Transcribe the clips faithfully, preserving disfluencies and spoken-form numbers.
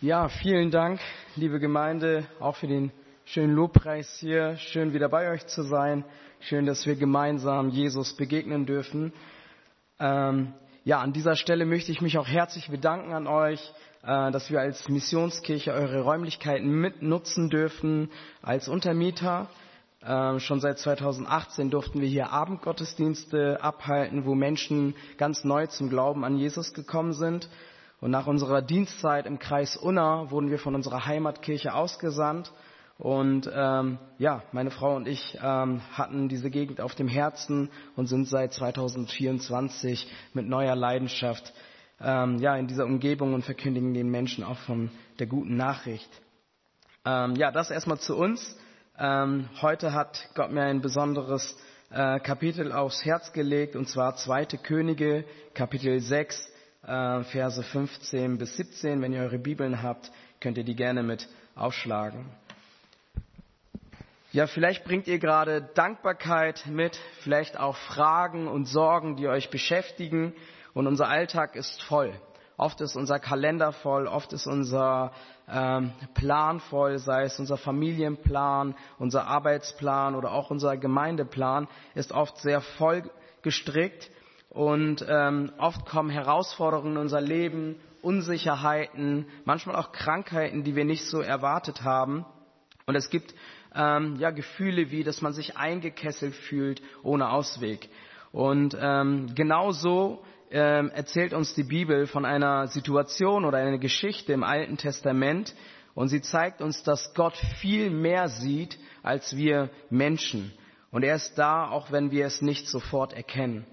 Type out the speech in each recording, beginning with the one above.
Ja, vielen Dank, liebe Gemeinde, auch für den schönen Lobpreis hier. Schön, wieder bei euch zu sein. Schön, dass wir gemeinsam Jesus begegnen dürfen. Ähm, ja, an dieser Stelle möchte ich mich auch herzlich bedanken an euch, äh, dass wir als Missionskirche eure Räumlichkeiten mitnutzen dürfen als Untermieter. Ähm, schon seit zweitausendachtzehn durften wir hier Abendgottesdienste abhalten, wo Menschen ganz neu zum Glauben an Jesus gekommen sind. Und nach unserer Dienstzeit im Kreis Unna wurden wir von unserer Heimatkirche ausgesandt. Und ähm, ja, meine Frau und ich ähm, hatten diese Gegend auf dem Herzen und sind seit zweitausendvierundzwanzig mit neuer Leidenschaft ähm, ja, in dieser Umgebung und verkündigen den Menschen auch von der guten Nachricht. Ähm, ja, das erstmal zu uns. Ähm, heute hat Gott mir ein besonderes äh, Kapitel aufs Herz gelegt, und zwar zweite Könige, Kapitel sechs. Verse fünfzehn bis siebzehn. Wenn ihr eure Bibeln habt, könnt ihr die gerne mit aufschlagen. Ja, vielleicht bringt ihr gerade Dankbarkeit mit, vielleicht auch Fragen und Sorgen, die euch beschäftigen. Und unser Alltag ist voll. Oft ist unser Kalender voll, oft ist unser ähm, Plan voll, sei es unser Familienplan, unser Arbeitsplan oder auch unser Gemeindeplan, ist oft sehr voll gestrickt. Und ähm, oft kommen Herausforderungen in unser Leben, Unsicherheiten, manchmal auch Krankheiten, die wir nicht so erwartet haben. Und es gibt ähm, ja Gefühle wie, dass man sich eingekesselt fühlt, ohne Ausweg. Und ähm, genauso ähm, erzählt uns die Bibel von einer Situation oder einer Geschichte im Alten Testament. Und sie zeigt uns, dass Gott viel mehr sieht als wir Menschen. Und er ist da, auch wenn wir es nicht sofort erkennen.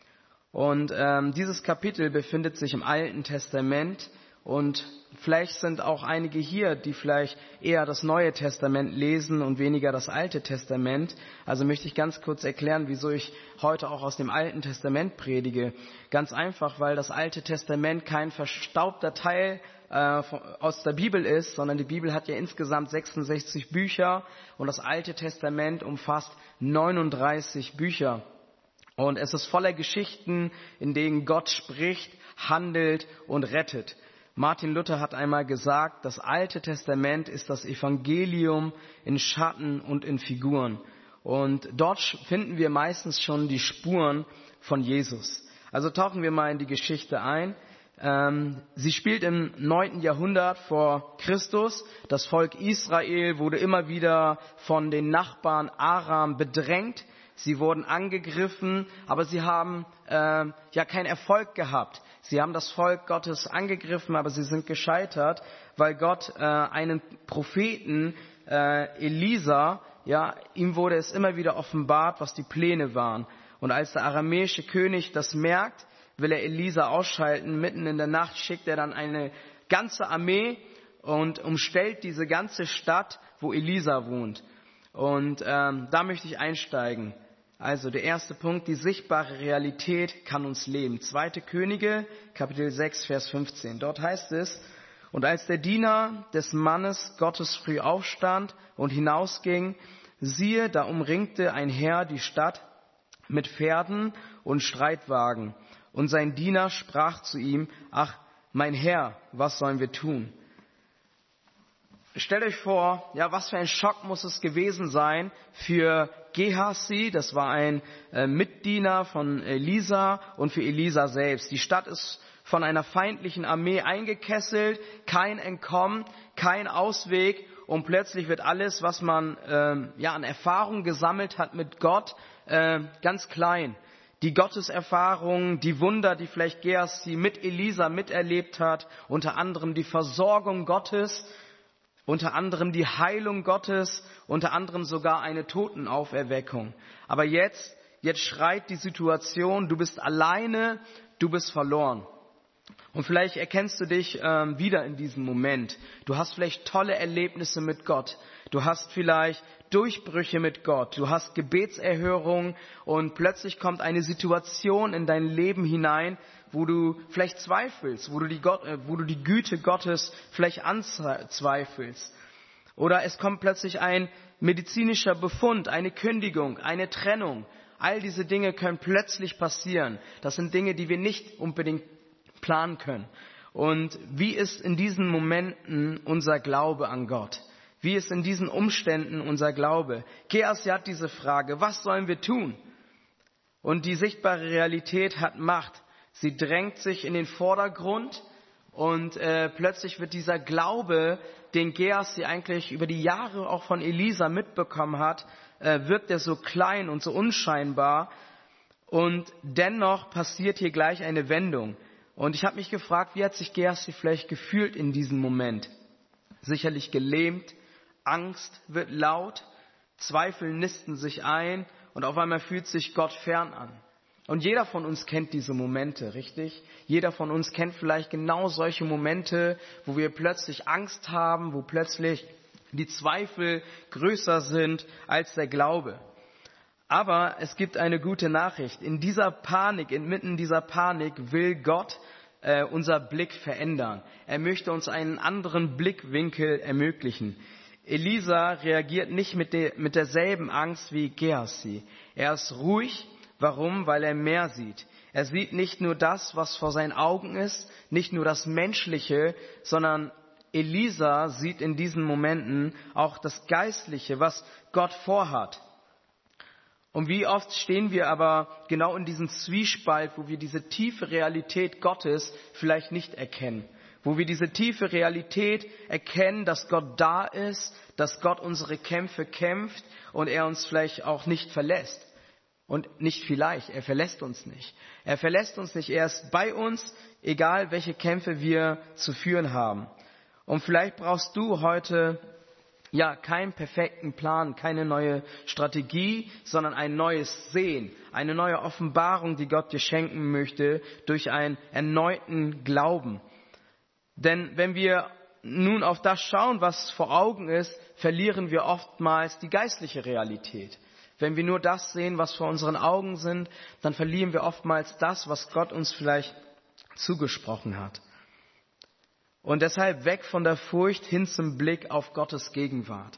Und ähm, dieses Kapitel befindet sich im Alten Testament, und vielleicht sind auch einige hier, die vielleicht eher das Neue Testament lesen und weniger das Alte Testament. Also möchte ich ganz kurz erklären, wieso ich heute auch aus dem Alten Testament predige. Ganz einfach, weil das Alte Testament kein verstaubter Teil äh, aus der Bibel ist, sondern die Bibel hat ja insgesamt sechsundsechzig Bücher und das Alte Testament umfasst neununddreißig Bücher. Und es ist voller Geschichten, in denen Gott spricht, handelt und rettet. Martin Luther hat einmal gesagt, das Alte Testament ist das Evangelium in Schatten und in Figuren. Und dort finden wir meistens schon die Spuren von Jesus. Also tauchen wir mal in die Geschichte ein. Ähm, sie spielt im neunten Jahrhundert vor Christus. Das Volk Israel wurde immer wieder von den Nachbarn Aram bedrängt. Sie wurden angegriffen, aber sie haben äh, ja keinen Erfolg gehabt. Sie haben das Volk Gottes angegriffen, aber sie sind gescheitert, weil Gott äh, einen Propheten, äh, Elisa, ja, ihm wurde es immer wieder offenbart, was die Pläne waren. Und als der aramäische König das merkt, will er Elisa ausschalten. Mitten in der Nacht schickt er dann eine ganze Armee und umstellt diese ganze Stadt, wo Elisa wohnt. Und ähm, da möchte ich einsteigen. Also der erste Punkt, die sichtbare Realität kann uns leben. zweite Könige, Kapitel sechs, Vers fünfzehn. Dort heißt es: Und als der Diener des Mannes Gottes früh aufstand und hinausging, siehe, da umringte ein Heer die Stadt mit Pferden und Streitwagen. Und sein Diener sprach zu ihm: Ach, mein Herr, was sollen wir tun? Stellt euch vor, ja, was für ein Schock muss es gewesen sein für Gehasi, das war ein äh, Mitdiener von Elisa, und für Elisa selbst. Die Stadt ist von einer feindlichen Armee eingekesselt, kein Entkommen, kein Ausweg, und plötzlich wird alles, was man äh, ja an Erfahrung gesammelt hat mit Gott, äh, ganz klein. Die Gotteserfahrung, die Wunder, die vielleicht Gehasi mit Elisa miterlebt hat, unter anderem die Versorgung Gottes, unter anderem die Heilung Gottes, unter anderem sogar eine Totenauferweckung. Aber jetzt, jetzt schreit die Situation, du bist alleine, du bist verloren. Und vielleicht erkennst du dich ähm, wieder in diesem Moment. Du hast vielleicht tolle Erlebnisse mit Gott. Du hast vielleicht Durchbrüche mit Gott. Du hast Gebetserhörungen, und plötzlich kommt eine Situation in dein Leben hinein, wo du vielleicht zweifelst, wo du die, Gott, äh, wo du die Güte Gottes vielleicht anzweifelst. Oder es kommt plötzlich ein medizinischer Befund, eine Kündigung, eine Trennung. All diese Dinge können plötzlich passieren. Das sind Dinge, die wir nicht unbedingt planen können. Und wie ist in diesen Momenten unser Glaube an Gott? Wie ist in diesen Umständen unser Glaube? Gehazi hat diese Frage, was sollen wir tun? Und die sichtbare Realität hat Macht. Sie drängt sich in den Vordergrund und äh, plötzlich wird dieser Glaube, den Gehazi eigentlich über die Jahre auch von Elisa mitbekommen hat, äh, wirkt er so klein und so unscheinbar. Und dennoch passiert hier gleich eine Wendung. Und ich habe mich gefragt, wie hat sich Gehazi vielleicht gefühlt in diesem Moment? Sicherlich gelähmt, Angst wird laut, Zweifel nisten sich ein und auf einmal fühlt sich Gott fern an. Und jeder von uns kennt diese Momente, richtig? Jeder von uns kennt vielleicht genau solche Momente, wo wir plötzlich Angst haben, wo plötzlich die Zweifel größer sind als der Glaube. Aber es gibt eine gute Nachricht. In dieser Panik, inmitten dieser Panik will Gott äh, unser Blick verändern. Er möchte uns einen anderen Blickwinkel ermöglichen. Elisa reagiert nicht mit, de, mit derselben Angst wie Gehazi. Er ist ruhig. Warum? Weil er mehr sieht. Er sieht nicht nur das, was vor seinen Augen ist, nicht nur das Menschliche, sondern Elisa sieht in diesen Momenten auch das Geistliche, was Gott vorhat. Und wie oft stehen wir aber genau in diesem Zwiespalt, wo wir diese tiefe Realität Gottes vielleicht nicht erkennen. Wo wir diese tiefe Realität erkennen, dass Gott da ist, dass Gott unsere Kämpfe kämpft und er uns vielleicht auch nicht verlässt. Und nicht vielleicht, er verlässt uns nicht. Er verlässt uns nicht, er ist bei uns, egal welche Kämpfe wir zu führen haben. Und vielleicht brauchst du heute ja keinen perfekten Plan, keine neue Strategie, sondern ein neues Sehen, eine neue Offenbarung, die Gott dir schenken möchte, durch einen erneuten Glauben. Denn wenn wir nun auf das schauen, was vor Augen ist, verlieren wir oftmals die geistliche Realität. Wenn wir nur das sehen, was vor unseren Augen sind, dann verlieren wir oftmals das, was Gott uns vielleicht zugesprochen hat. Und deshalb weg von der Furcht hin zum Blick auf Gottes Gegenwart.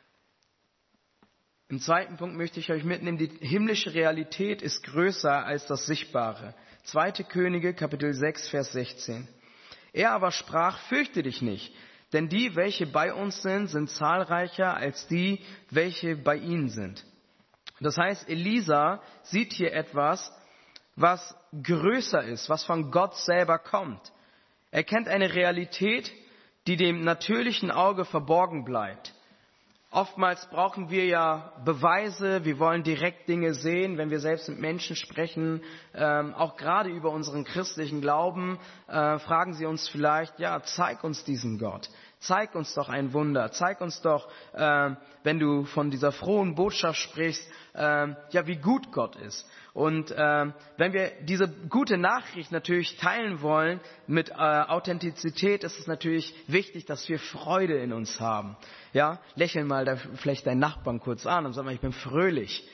Im zweiten Punkt möchte ich euch mitnehmen, die himmlische Realität ist größer als das Sichtbare. zweite Könige, Kapitel sechs, Vers sechzehn. Er aber sprach, fürchte dich nicht, denn die, welche bei uns sind, sind zahlreicher als die, welche bei ihnen sind. Das heißt, Elisa sieht hier etwas, was größer ist, was von Gott selber kommt. Er kennt eine Realität, die dem natürlichen Auge verborgen bleibt. Oftmals brauchen wir ja Beweise, wir wollen direkt Dinge sehen, wenn wir selbst mit Menschen sprechen, ähm, auch gerade über unseren christlichen Glauben, äh, fragen sie uns vielleicht, ja, zeig uns diesen Gott. Zeig uns doch ein Wunder. Zeig uns doch, äh, wenn du von dieser frohen Botschaft sprichst, äh, ja, wie gut Gott ist. Und äh, wenn wir diese gute Nachricht natürlich teilen wollen mit äh, Authentizität, ist es natürlich wichtig, dass wir Freude in uns haben. Ja, lächel mal da vielleicht deinen Nachbarn kurz an und sag mal, ich bin fröhlich.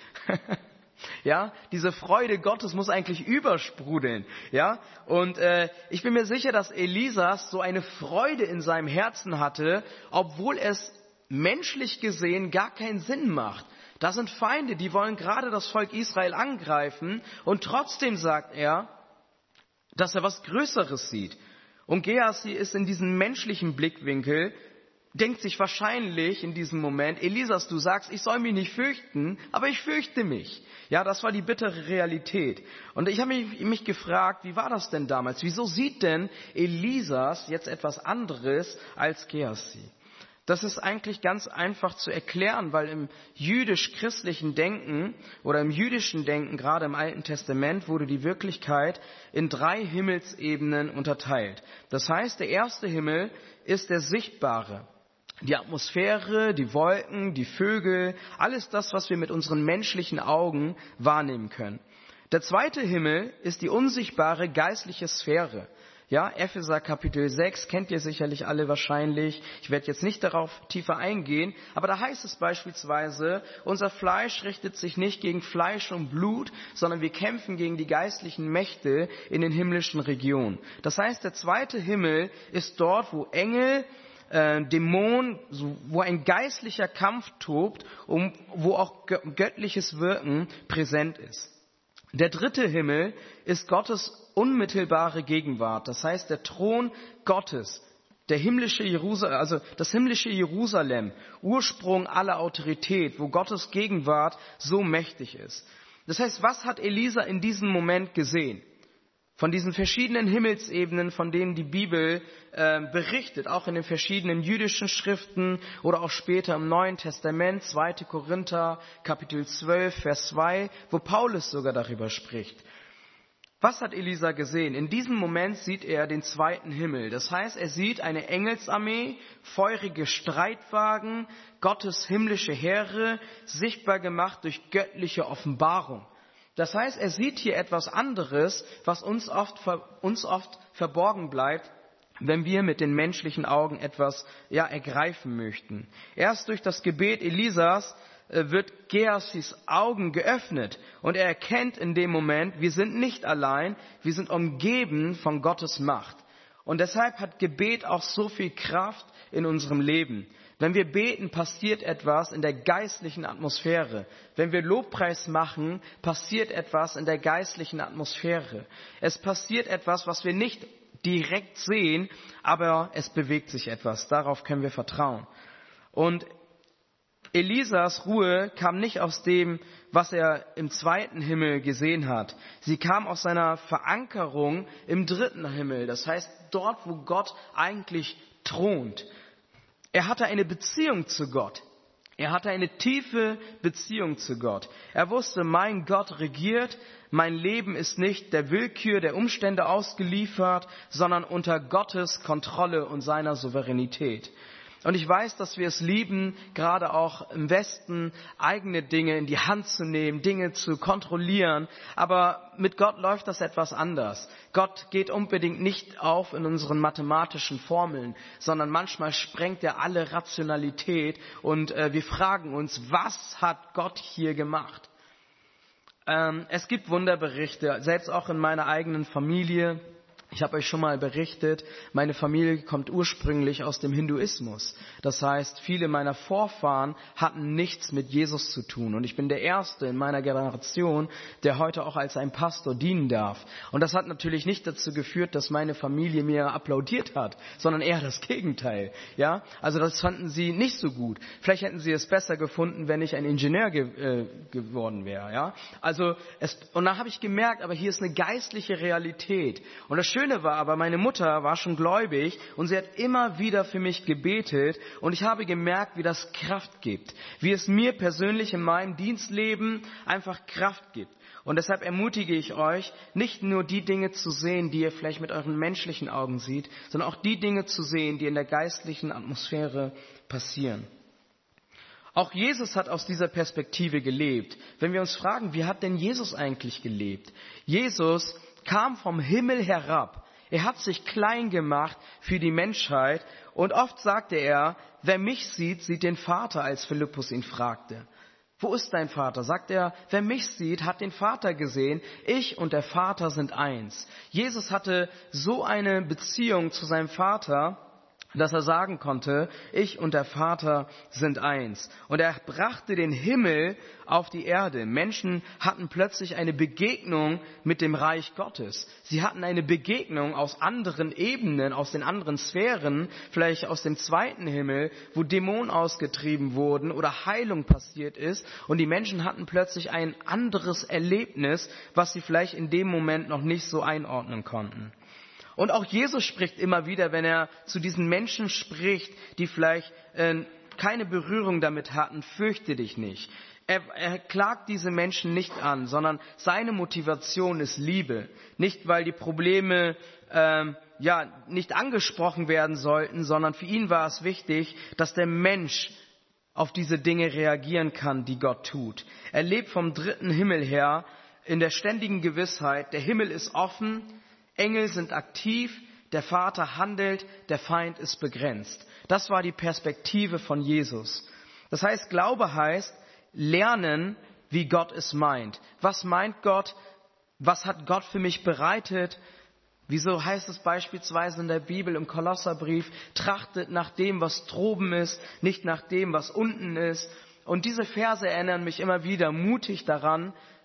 Ja, diese Freude Gottes muss eigentlich übersprudeln. Ja, und äh, ich bin mir sicher, dass Elisas so eine Freude in seinem Herzen hatte, obwohl es menschlich gesehen gar keinen Sinn macht. Da sind Feinde, die wollen gerade das Volk Israel angreifen, und trotzdem sagt er, dass er was Größeres sieht. Und Gehazi ist in diesem menschlichen Blickwinkel, denkt sich wahrscheinlich in diesem Moment, Elisas, du sagst, ich soll mich nicht fürchten, aber ich fürchte mich. Ja, das war die bittere Realität. Und ich habe mich, mich gefragt, wie war das denn damals? Wieso sieht denn Elisas jetzt etwas anderes als Gehazi? Das ist eigentlich ganz einfach zu erklären, weil im jüdisch-christlichen Denken oder im jüdischen Denken, gerade im Alten Testament, wurde die Wirklichkeit in drei Himmelsebenen unterteilt. Das heißt, der erste Himmel ist der sichtbare. Die Atmosphäre, die Wolken, die Vögel, alles das, was wir mit unseren menschlichen Augen wahrnehmen können. Der zweite Himmel ist die unsichtbare geistliche Sphäre. Ja, Epheser Kapitel sechs kennt ihr sicherlich alle wahrscheinlich. Ich werde jetzt nicht darauf tiefer eingehen, aber da heißt es beispielsweise, unser Fleisch richtet sich nicht gegen Fleisch und Blut, sondern wir kämpfen gegen die geistlichen Mächte in den himmlischen Regionen. Das heißt, der zweite Himmel ist dort, wo Engel, äh, Dämonen, wo ein geistlicher Kampf tobt und wo auch göttliches Wirken präsent ist. Der dritte Himmel ist Gottes unmittelbare Gegenwart. Das heißt, der Thron Gottes, der himmlische Jerusalem, also das himmlische Jerusalem, Ursprung aller Autorität, wo Gottes Gegenwart so mächtig ist. Das heißt, was hat Elisa in diesem Moment gesehen? Von diesen verschiedenen Himmelsebenen, von denen die Bibel äh, berichtet, auch in den verschiedenen jüdischen Schriften oder auch später im Neuen Testament, zweiter Korinther, Kapitel zwölf, Vers zwei, wo Paulus sogar darüber spricht. Was hat Elisa gesehen? In diesem Moment sieht er den zweiten Himmel. Das heißt, er sieht eine Engelsarmee, feurige Streitwagen, Gottes himmlische Heere, sichtbar gemacht durch göttliche Offenbarung. Das heißt, er sieht hier etwas anderes, was uns oft, uns oft verborgen bleibt, wenn wir mit den menschlichen Augen etwas ja, ergreifen möchten. Erst durch das Gebet Elisas äh, wird Gehasis Augen geöffnet und er erkennt in dem Moment, wir sind nicht allein, wir sind umgeben von Gottes Macht. Und deshalb hat Gebet auch so viel Kraft in unserem Leben. Wenn wir beten, passiert etwas in der geistlichen Atmosphäre. Wenn wir Lobpreis machen, passiert etwas in der geistlichen Atmosphäre. Es passiert etwas, was wir nicht direkt sehen, aber es bewegt sich etwas. Darauf können wir vertrauen. Und Elisas Ruhe kam nicht aus dem, was er im zweiten Himmel gesehen hat. Sie kam aus seiner Verankerung im dritten Himmel. Das heißt, dort, wo Gott eigentlich thront. Er hatte eine Beziehung zu Gott. Er hatte eine tiefe Beziehung zu Gott. Er wusste, mein Gott regiert, mein Leben ist nicht der Willkür der Umstände ausgeliefert, sondern unter Gottes Kontrolle und seiner Souveränität. Und ich weiß, dass wir es lieben, gerade auch im Westen, eigene Dinge in die Hand zu nehmen, Dinge zu kontrollieren. Aber mit Gott läuft das etwas anders. Gott geht unbedingt nicht auf in unseren mathematischen Formeln, sondern manchmal sprengt er alle Rationalität und äh, wir fragen uns, was hat Gott hier gemacht? Ähm, es gibt Wunderberichte, selbst auch in meiner eigenen Familie. Ich habe euch schon mal berichtet, meine Familie kommt ursprünglich aus dem Hinduismus. Das heißt, viele meiner Vorfahren hatten nichts mit Jesus zu tun. Und ich bin der Erste in meiner Generation, der heute auch als ein Pastor dienen darf. Und das hat natürlich nicht dazu geführt, dass meine Familie mir applaudiert hat, sondern eher das Gegenteil. Ja, also das fanden sie nicht so gut. Vielleicht hätten sie es besser gefunden, wenn ich ein Ingenieur ge- äh, geworden wäre. Ja, also es, und dann habe ich gemerkt, aber hier ist eine geistliche Realität. Und das Schöne war aber, meine Mutter war schon gläubig und sie hat immer wieder für mich gebetet und ich habe gemerkt, wie das Kraft gibt, wie es mir persönlich in meinem Dienstleben einfach Kraft gibt. Und deshalb ermutige ich euch, nicht nur die Dinge zu sehen, die ihr vielleicht mit euren menschlichen Augen seht, sondern auch die Dinge zu sehen, die in der geistlichen Atmosphäre passieren. Auch Jesus hat aus dieser Perspektive gelebt. Wenn wir uns fragen, wie hat denn Jesus eigentlich gelebt? Jesus kam vom Himmel herab. Er hat sich klein gemacht für die Menschheit und oft sagte er, wer mich sieht, sieht den Vater, als Philippus ihn fragte. Wo ist dein Vater? Sagt er, wer mich sieht, hat den Vater gesehen. Ich und der Vater sind eins. Jesus hatte so eine Beziehung zu seinem Vater, dass er sagen konnte, ich und der Vater sind eins. Und er brachte den Himmel auf die Erde. Menschen hatten plötzlich eine Begegnung mit dem Reich Gottes. Sie hatten eine Begegnung aus anderen Ebenen, aus den anderen Sphären, vielleicht aus dem zweiten Himmel, wo Dämonen ausgetrieben wurden oder Heilung passiert ist. Und die Menschen hatten plötzlich ein anderes Erlebnis, was sie vielleicht in dem Moment noch nicht so einordnen konnten. Und auch Jesus spricht immer wieder, wenn er zu diesen Menschen spricht, die vielleicht äh, keine Berührung damit hatten, fürchte dich nicht. Er, er klagt diese Menschen nicht an, sondern seine Motivation ist Liebe. Nicht, weil die Probleme ähm, ja nicht angesprochen werden sollten, sondern für ihn war es wichtig, dass der Mensch auf diese Dinge reagieren kann, die Gott tut. Er lebt vom dritten Himmel her in der ständigen Gewissheit, der Himmel ist offen, Engel sind aktiv, der Vater handelt, der Feind ist begrenzt. Das war die Perspektive von Jesus. Das heißt, Glaube heißt, lernen, wie Gott es meint. Was meint Gott? Was hat Gott für mich bereitet? Wieso heißt es beispielsweise in der Bibel im Kolosserbrief, trachtet nach dem, was droben ist, nicht nach dem, was unten ist. Und diese Verse erinnern mich immer wieder mutig daran,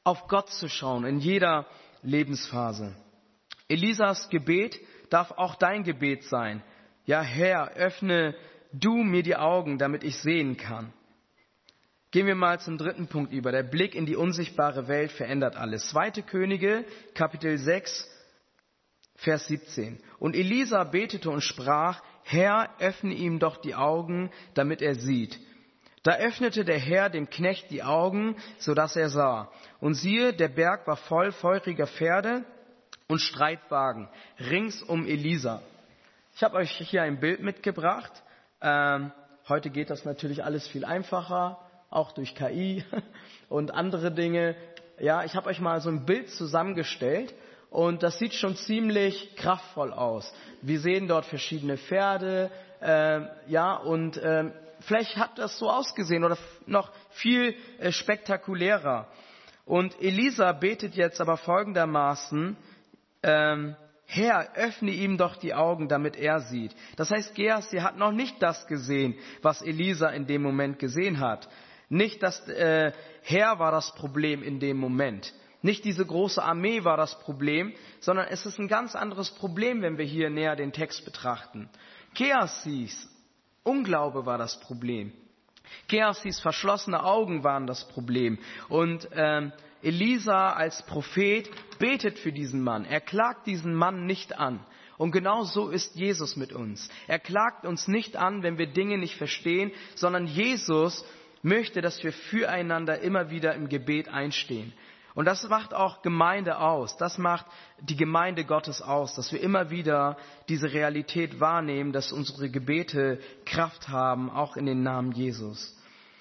auf Gott zu schauen in jeder Lebensphase. Elisas Gebet darf auch dein Gebet sein. Ja, Herr, öffne du mir die Augen, damit ich sehen kann. Gehen wir mal zum dritten Punkt über. Der Blick in die unsichtbare Welt verändert alles. Zweite Könige, Kapitel sechs, Vers siebzehn. Und Elisa betete und sprach, Herr, öffne ihm doch die Augen, damit er sieht. Da öffnete der Herr dem Knecht die Augen, so dass er sah. Und siehe, der Berg war voll feuriger Pferde und Streitwagen rings um Elisa. Ich habe euch hier ein Bild mitgebracht. Ähm, heute geht das natürlich alles viel einfacher, auch durch K I und andere Dinge. Ja, ich habe euch mal so ein Bild zusammengestellt und das sieht schon ziemlich kraftvoll aus. Wir sehen dort verschiedene Pferde, äh, ja, und äh, vielleicht hat das so ausgesehen oder noch viel äh, spektakulärer. Und Elisa betet jetzt aber folgendermaßen, ähm, Herr, öffne ihm doch die Augen, damit er sieht. Das heißt, Gehazi hat noch nicht das gesehen, was Elisa in dem Moment gesehen hat. Nicht das äh, Heer war das Problem in dem Moment. Nicht diese große Armee war das Problem, sondern es ist ein ganz anderes Problem, wenn wir hier näher den Text betrachten. Gehazis Unglaube war das Problem. Gehazis verschlossene Augen waren das Problem. Und ähm, Elisa als Prophet betet für diesen Mann. Er klagt diesen Mann nicht an. Und genau so ist Jesus mit uns. Er klagt uns nicht an, wenn wir Dinge nicht verstehen, sondern Jesus möchte, dass wir füreinander immer wieder im Gebet einstehen. Und das macht auch Gemeinde aus. Das macht die Gemeinde Gottes aus, dass wir immer wieder diese Realität wahrnehmen, dass unsere Gebete Kraft haben, auch in den Namen Jesus.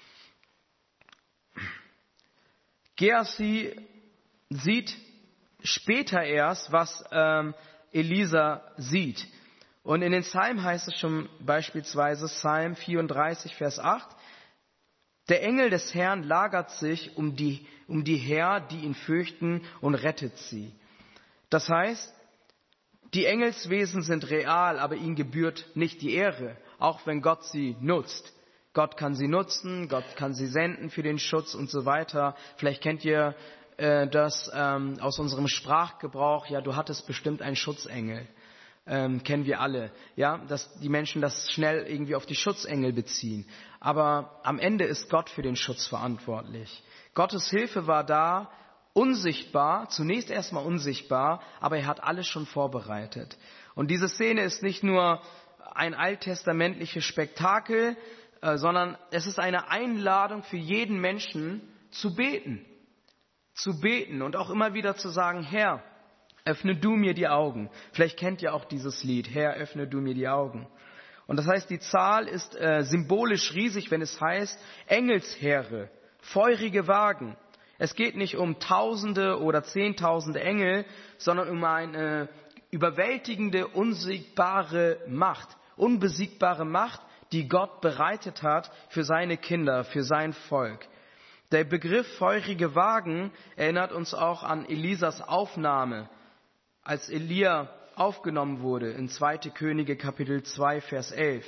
Gehazi sieht später erst, was ähm, Elisa sieht. Und in den Psalmen heißt es schon beispielsweise, Psalm vierunddreißig, Vers acht, der Engel des Herrn lagert sich um die, um die Heer, die ihn fürchten, und rettet sie. Das heißt, die Engelswesen sind real, aber ihnen gebührt nicht die Ehre, auch wenn Gott sie nutzt. Gott kann sie nutzen, Gott kann sie senden für den Schutz und so weiter. Vielleicht kennt ihr äh, das ähm, aus unserem Sprachgebrauch. Ja, du hattest bestimmt einen Schutzengel. Ähm, kennen wir alle, ja, dass die Menschen das schnell irgendwie auf die Schutzengel beziehen. Aber am Ende ist Gott für den Schutz verantwortlich. Gottes Hilfe war da, unsichtbar, zunächst erstmal unsichtbar, aber er hat alles schon vorbereitet. Und diese Szene ist nicht nur ein alttestamentliches Spektakel, äh, sondern es ist eine Einladung für jeden Menschen zu beten. Zu beten und auch immer wieder zu sagen, Herr, öffne du mir die Augen. Vielleicht kennt ihr auch dieses Lied, Herr, öffne du mir die Augen. Und das heißt, die Zahl ist äh, symbolisch riesig, wenn es heißt, Engelsheere, feurige Wagen. Es geht nicht um Tausende oder Zehntausende Engel, sondern um eine überwältigende, unsiegbare Macht, unbesiegbare Macht, die Gott bereitet hat für seine Kinder, für sein Volk. Der Begriff feurige Wagen erinnert uns auch an Elisas Aufnahme, als Elia aufgenommen wurde in zweite Könige Kapitel zwei, Vers elf.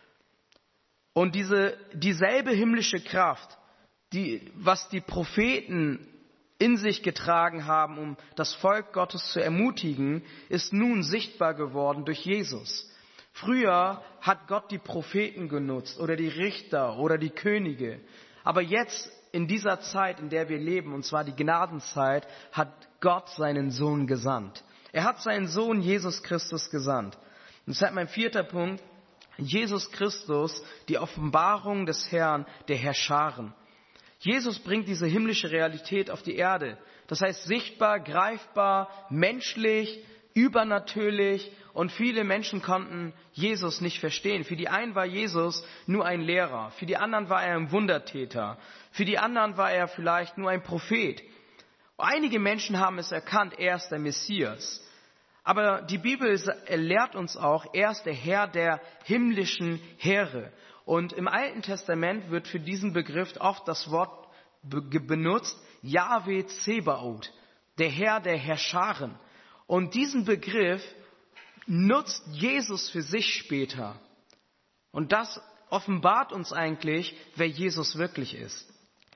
Und diese, dieselbe himmlische Kraft, die, was die Propheten in sich getragen haben, um das Volk Gottes zu ermutigen, ist nun sichtbar geworden durch Jesus. Früher hat Gott die Propheten genutzt oder die Richter oder die Könige. Aber jetzt, in dieser Zeit, in der wir leben, und zwar die Gnadenzeit, hat Gott seinen Sohn gesandt. Er hat seinen Sohn Jesus Christus gesandt. Und deshalb mein vierter Punkt, Jesus Christus, die Offenbarung des Herrn, der Herrscharen. Jesus bringt diese himmlische Realität auf die Erde. Das heißt sichtbar, greifbar, menschlich, übernatürlich. Und viele Menschen konnten Jesus nicht verstehen. Für die einen war Jesus nur ein Lehrer. Für die anderen war er ein Wundertäter. Für die anderen war er vielleicht nur ein Prophet. Einige Menschen haben es erkannt, er ist der Messias. Aber die Bibel lehrt uns auch, er ist der Herr der himmlischen Heere. Und im Alten Testament wird für diesen Begriff oft das Wort benutzt, Jahwe Zebaoth, der Herr der Herrscharen. Und diesen Begriff nutzt Jesus für sich später. Und das offenbart uns eigentlich, wer Jesus wirklich ist.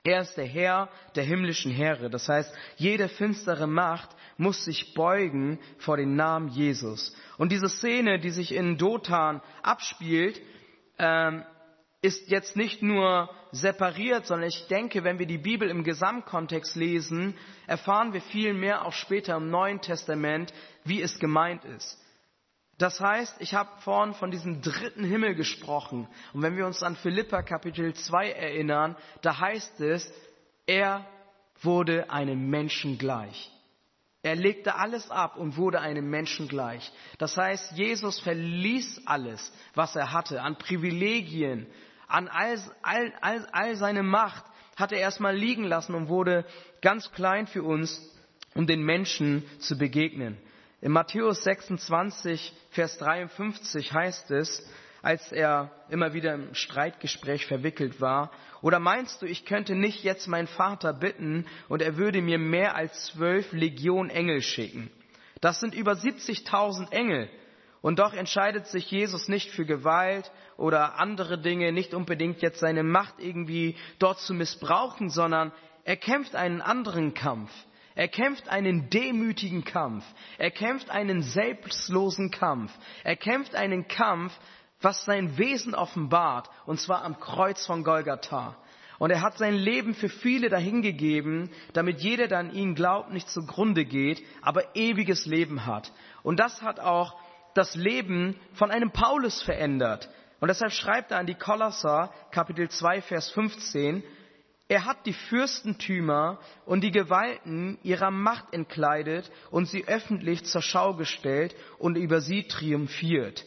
Er ist der Herr der himmlischen Heere. Das heißt, jede finstere Macht muss sich beugen vor den Namen Jesus. Und diese Szene, die sich in Dothan abspielt, ähm, ist jetzt nicht nur separiert, sondern ich denke, wenn wir die Bibel im Gesamtkontext lesen, erfahren wir viel mehr auch später im Neuen Testament, wie es gemeint ist. Das heißt, ich habe vorhin von diesem dritten Himmel gesprochen. Und wenn wir uns an Philipper Kapitel zwei erinnern, da heißt es, er wurde einem Menschen gleich. Er legte alles ab und wurde einem Menschen gleich. Das heißt, Jesus verließ alles, was er hatte, an Privilegien, an all, all, all, all seine Macht, hat er erstmal liegen lassen und wurde ganz klein für uns, um den Menschen zu begegnen. In Matthäus sechsundzwanzig, Vers dreiundfünfzig heißt es, als er immer wieder im Streitgespräch verwickelt war, oder meinst du, ich könnte nicht jetzt meinen Vater bitten und er würde mir mehr als zwölf Legionen Engel schicken? Das sind über siebzigtausend Engel. Und doch entscheidet sich Jesus nicht für Gewalt oder andere Dinge, nicht unbedingt jetzt seine Macht irgendwie dort zu missbrauchen, sondern er kämpft einen anderen Kampf. Er kämpft einen demütigen Kampf. Er kämpft einen selbstlosen Kampf. Er kämpft einen Kampf, was sein Wesen offenbart, und zwar am Kreuz von Golgatha. Und er hat sein Leben für viele dahingegeben, damit jeder, der an ihn glaubt, nicht zugrunde geht, aber ewiges Leben hat. Und das hat auch das Leben von einem Paulus verändert. Und deshalb schreibt er an die Kolosser, Kapitel zwei, Vers fünfzehn, er hat die Fürstentümer und die Gewalten ihrer Macht entkleidet und sie öffentlich zur Schau gestellt und über sie triumphiert.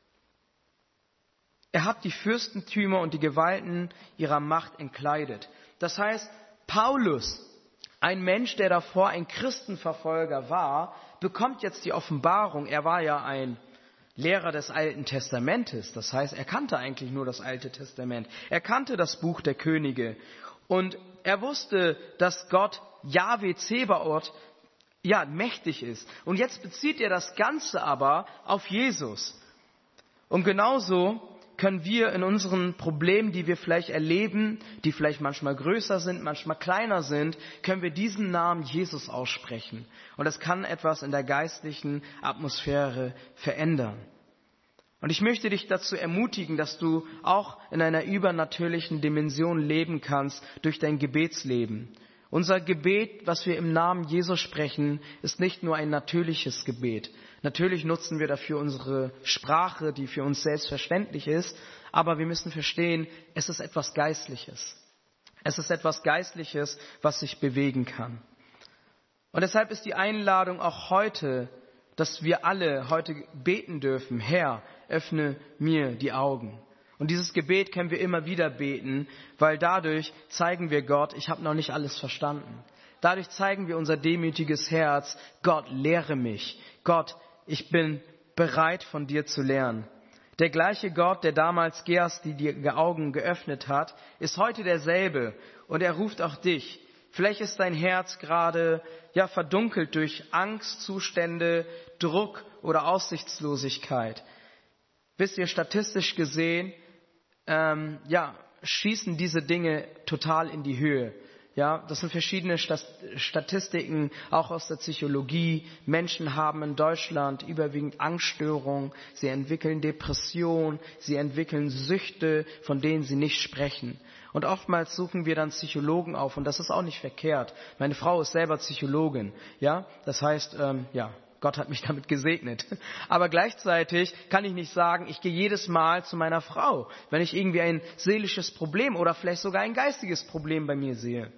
Er hat die Fürstentümer und die Gewalten ihrer Macht entkleidet. Das heißt, Paulus, ein Mensch, der davor ein Christenverfolger war, bekommt jetzt die Offenbarung. Er war ja ein Lehrer des Alten Testamentes. Das heißt, er kannte eigentlich nur das Alte Testament. Er kannte das Buch der Könige. Und er wusste, dass Gott, Jahwe Zebaoth, ja, mächtig ist. Und jetzt bezieht er das Ganze aber auf Jesus. Und genauso können wir in unseren Problemen, die wir vielleicht erleben, die vielleicht manchmal größer sind, manchmal kleiner sind, können wir diesen Namen Jesus aussprechen. Und das kann etwas in der geistlichen Atmosphäre verändern. Und ich möchte dich dazu ermutigen, dass du auch in einer übernatürlichen Dimension leben kannst durch dein Gebetsleben. Unser Gebet, was wir im Namen Jesus sprechen, ist nicht nur ein natürliches Gebet. Natürlich nutzen wir dafür unsere Sprache, die für uns selbstverständlich ist, aber wir müssen verstehen, es ist etwas Geistliches. Es ist etwas Geistliches, was sich bewegen kann. Und deshalb ist die Einladung auch heute, dass wir alle heute beten dürfen, Herr, öffne mir die Augen. Und dieses Gebet können wir immer wieder beten, weil dadurch zeigen wir Gott, ich habe noch nicht alles verstanden. Dadurch zeigen wir unser demütiges Herz, Gott, lehre mich. Gott, ich bin bereit, von dir zu lernen. Der gleiche Gott, der damals Geas die Augen geöffnet hat, ist heute derselbe und er ruft auch dich. Vielleicht ist dein Herz gerade ja verdunkelt durch Angstzustände, Druck oder Aussichtslosigkeit. Wisst ihr, statistisch gesehen, ähm, ja, schießen diese Dinge total in die Höhe. Ja, das sind verschiedene Statistiken, auch aus der Psychologie. Menschen haben in Deutschland überwiegend Angststörungen, sie entwickeln Depressionen, sie entwickeln Süchte, von denen sie nicht sprechen. Und oftmals suchen wir dann Psychologen auf und das ist auch nicht verkehrt. Meine Frau ist selber Psychologin, ja, das heißt, ähm, ja, Gott hat mich damit gesegnet. Aber gleichzeitig kann ich nicht sagen, ich gehe jedes Mal zu meiner Frau, wenn ich irgendwie ein seelisches Problem oder vielleicht sogar ein geistiges Problem bei mir sehe.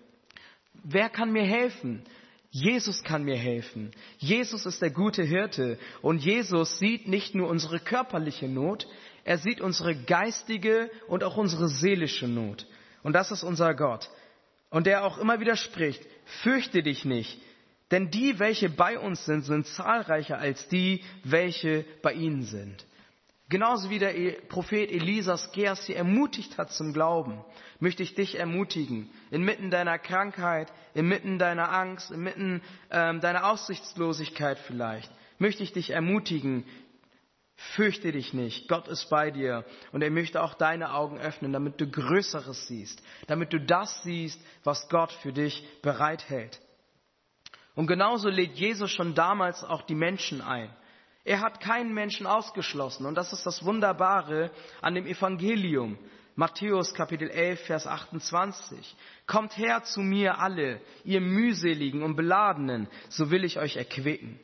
Wer kann mir helfen? Jesus kann mir helfen. Jesus ist der gute Hirte und Jesus sieht nicht nur unsere körperliche Not, er sieht unsere geistige und auch unsere seelische Not. Und das ist unser Gott. Und der auch immer wieder spricht, fürchte dich nicht, denn die, welche bei uns sind, sind zahlreicher als die, welche bei ihnen sind. Genauso wie der Prophet Elisas Gehazi ermutigt hat zum Glauben, möchte ich dich ermutigen, inmitten deiner Krankheit, inmitten deiner Angst, inmitten ähm, deiner Aussichtslosigkeit vielleicht, möchte ich dich ermutigen, Fürchte dich nicht, Gott ist bei dir und er möchte auch deine Augen öffnen, damit du Größeres siehst, damit du das siehst, was Gott für dich bereithält. Und genauso lädt Jesus schon damals auch die Menschen ein. Er hat keinen Menschen ausgeschlossen und das ist das Wunderbare an dem Evangelium. Matthäus Kapitel elf, Vers achtundzwanzig. Kommt her zu mir alle, ihr mühseligen und Beladenen, so will ich euch erquicken.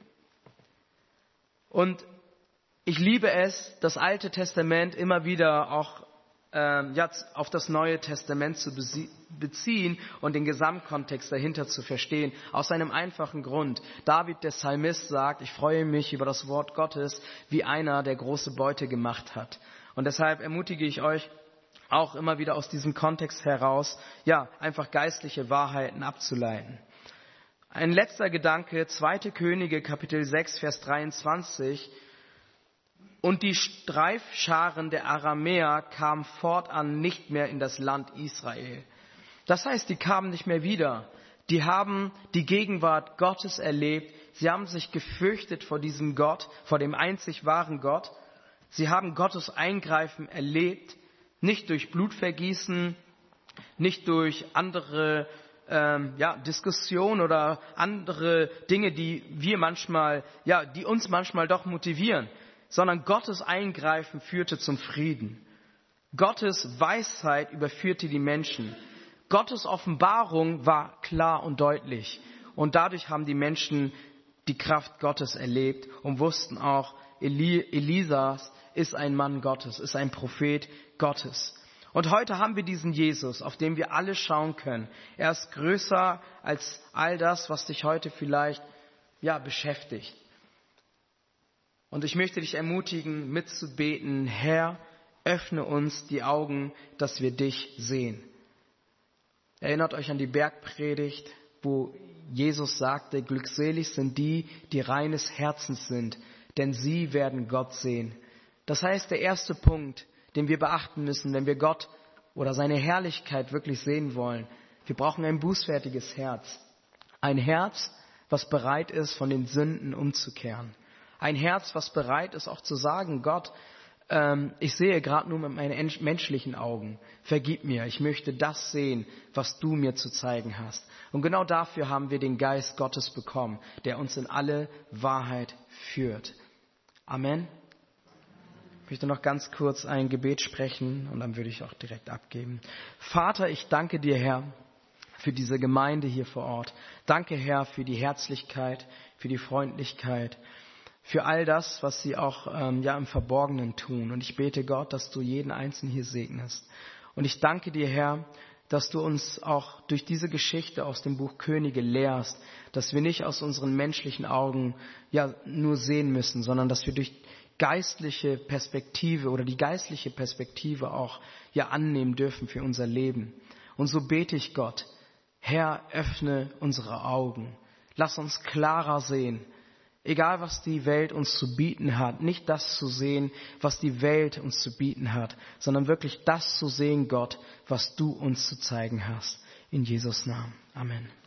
Und ich liebe es, das Alte Testament immer wieder auch ähm, ja, auf das Neue Testament zu beziehen und den Gesamtkontext dahinter zu verstehen. Aus einem einfachen Grund. David, der Psalmist, sagt, ich freue mich über das Wort Gottes, wie einer, der große Beute gemacht hat. Und deshalb ermutige ich euch, auch immer wieder aus diesem Kontext heraus, ja, einfach geistliche Wahrheiten abzuleiten. Ein letzter Gedanke, zweite Könige, Kapitel sechs, Vers dreiundzwanzig. Und die Streifscharen der Aramäer kamen fortan nicht mehr in das Land Israel. Das heißt, die kamen nicht mehr wieder. Die haben die Gegenwart Gottes erlebt. Sie haben sich gefürchtet vor diesem Gott, vor dem einzig wahren Gott. Sie haben Gottes Eingreifen erlebt, nicht durch Blutvergießen, nicht durch andere ähm, ja, Diskussionen oder andere Dinge, die wir manchmal, ja, die uns manchmal doch motivieren, sondern Gottes Eingreifen führte zum Frieden. Gottes Weisheit überführte die Menschen. Gottes Offenbarung war klar und deutlich. Und dadurch haben die Menschen die Kraft Gottes erlebt und wussten auch, Eli- Elisas ist ein Mann Gottes, ist ein Prophet Gottes. Und heute haben wir diesen Jesus, auf den wir alle schauen können. Er ist größer als all das, was dich heute vielleicht ja, beschäftigt. Und ich möchte dich ermutigen, mitzubeten, Herr, öffne uns die Augen, dass wir dich sehen. Erinnert euch an die Bergpredigt, wo Jesus sagte, glückselig sind die, die reines Herzens sind, denn sie werden Gott sehen. Das heißt, der erste Punkt, den wir beachten müssen, wenn wir Gott oder seine Herrlichkeit wirklich sehen wollen, wir brauchen ein bußfertiges Herz. Ein Herz, was bereit ist, von den Sünden umzukehren. Ein Herz, was bereit ist, auch zu sagen, Gott, ähm, ich sehe gerade nur mit meinen menschlichen Augen. Vergib mir, ich möchte das sehen, was du mir zu zeigen hast. Und genau dafür haben wir den Geist Gottes bekommen, der uns in alle Wahrheit führt. Amen. Ich möchte noch ganz kurz ein Gebet sprechen und dann würde ich auch direkt abgeben. Vater, ich danke dir, Herr, für diese Gemeinde hier vor Ort. Danke, Herr, für die Herzlichkeit, für die Freundlichkeit, für all das, was sie auch ähm, ja im Verborgenen tun. Und ich bete Gott, dass du jeden Einzelnen hier segnest. Und ich danke dir, Herr, dass du uns auch durch diese Geschichte aus dem Buch Könige lehrst, dass wir nicht aus unseren menschlichen Augen ja nur sehen müssen, sondern dass wir durch geistliche Perspektive oder die geistliche Perspektive auch ja annehmen dürfen für unser Leben. Und so bete ich Gott, Herr, öffne unsere Augen. Lass uns klarer sehen. Egal, was die Welt uns zu bieten hat, nicht das zu sehen, was die Welt uns zu bieten hat, sondern wirklich das zu sehen, Gott, was du uns zu zeigen hast. In Jesus' Namen. Amen.